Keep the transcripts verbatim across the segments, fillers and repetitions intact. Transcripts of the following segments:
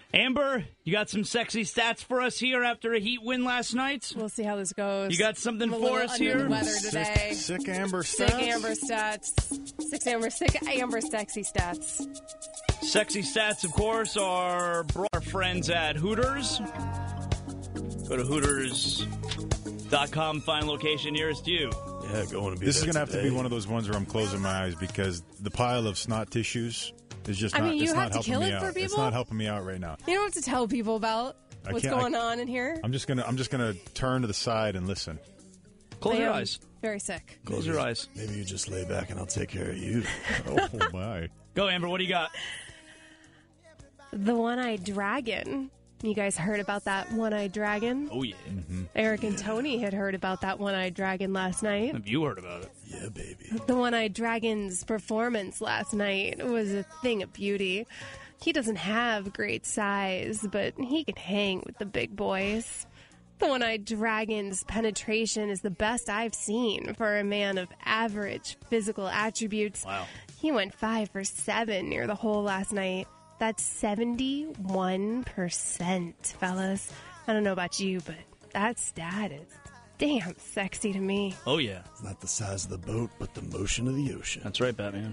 Amber, you got some sexy stats for us here after a Heat win last night? We'll see how this goes. You got something I'm a for little us under here? The weather today. Sick, sick Amber stats. Sick Amber stats. Sick Amber, sick Amber sexy stats. Sexy stats, of course, are brought our friends at Hooters. Go to Hooters dot com, find location nearest you. Yeah, going to be. This is going to have to be one of those ones where I'm closing my eyes because the pile of snot tissues is just I not. mean, you it's have not to helping kill me it out. for It's people? not helping me out right now. You don't have to tell people about I what's can't- I- going on in here. I'm just gonna. I'm just gonna turn to the side and listen. Close I your am eyes. Very sick. Close your eyes. Maybe you just lay back and I'll take care of you. Oh my! Go, Amber. What do you got? The one-eyed dragon. You guys heard about that one-eyed dragon? Oh, yeah. Eric and Tony had heard about that one-eyed dragon last night. Have you heard about it? Yeah, baby. The one-eyed dragon's performance last night was a thing of beauty. He doesn't have great size, but he can hang with the big boys. The one-eyed dragon's penetration is the best I've seen for a man of average physical attributes. Wow. He went five for seven near the hole last night. That's seventy-one percent, fellas. I don't know about you, but that stat is damn sexy to me. Oh, yeah. It's not the size of the boat, but the motion of the ocean. That's right, Batman.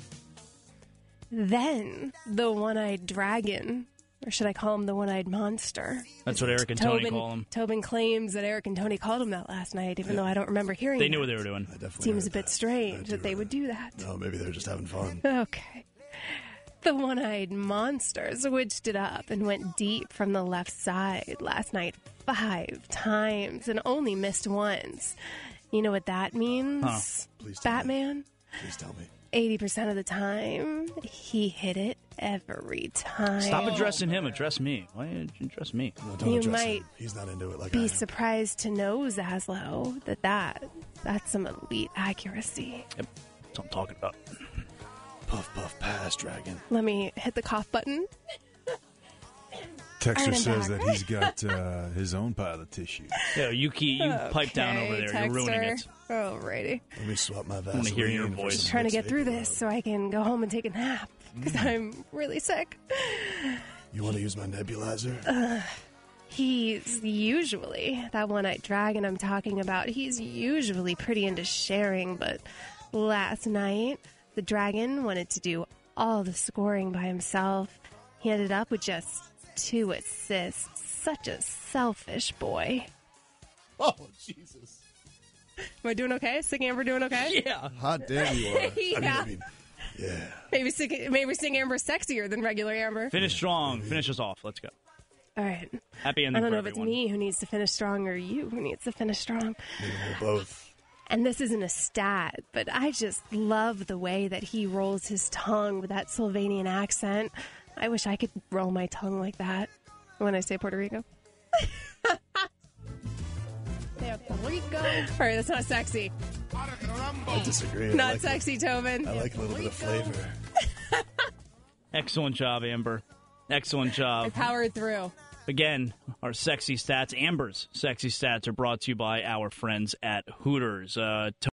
Then the one-eyed dragon, or should I call him the one-eyed monster? That's what Eric and Tony Tobin, call him. Tobin claims that Eric and Tony called him that last night, even though I don't remember hearing They knew that. what they were doing. I definitely Seems heard a bit that. I strange do that they hear would do that. No, maybe they're just having fun. Okay. The one-eyed monster switched it up and went deep from the left side last night five times and only missed once. You know what that means? Huh. Please tell me. Batman? Please tell me. eighty percent of the time, he hit it every time. Stop addressing him. Address me. Why did you address me? No, don't You address might him. He's not into it like I Be am. surprised to know, Zaslow, that, that that's some elite accuracy. Yep. That's what I'm talking about. Puff, puff, pass, dragon. Let me hit the cough button. Texter Alright, I'm says back. that he's got uh, his own pile of tissue. Yeah, you key, you pipe down over there. You're ruining it. Alrighty. Let me swap my I Vaseline. want to hear your for voice. some Trying to Vicks get through Vapor this Rub. so I can go home and take a nap because Mm. I'm really sick. You want to use my nebulizer? He's usually, that one-eyed dragon I'm talking about, he's usually pretty into sharing, but last night, the dragon wanted to do all the scoring by himself. He ended up with just two assists. Such a selfish boy. Oh, Jesus. Am I doing okay? Sick Amber doing okay? Yeah. Hot damn you are. I mean, Yeah. I mean, yeah. Maybe sick, maybe Sick Amber's sexier than regular Amber. Finish strong. Finish us off. Let's go. All right. Happy ending I don't for know if it's everyone. me who needs to finish strong or you who needs to finish strong. Maybe we'll both. And this isn't a stat, but I just love the way that he rolls his tongue with that Sylvanian accent. I wish I could roll my tongue like that when I say Puerto Rico. Puerto Rico. All right, that's not sexy. I disagree. I Not like sexy, Tobin. I like a little bit of flavor. Excellent job, Amber. Excellent I job. powered through. Again, our sexy stats, Amber's sexy stats, are brought to you by our friends at Hooters. Uh,